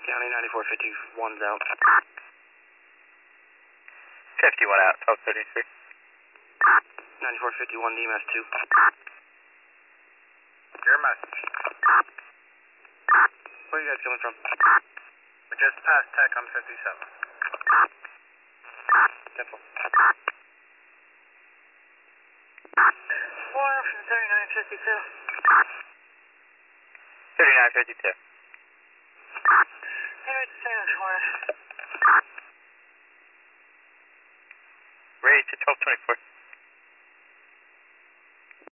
County 9451's out. 51 out, 1233. 9451 DMS 2. Your message. Where are you guys coming from? We just passed Tech on 57. 10-4. 4 from 3952. 3952. Hey, Sam Suarez. Ready to 1224.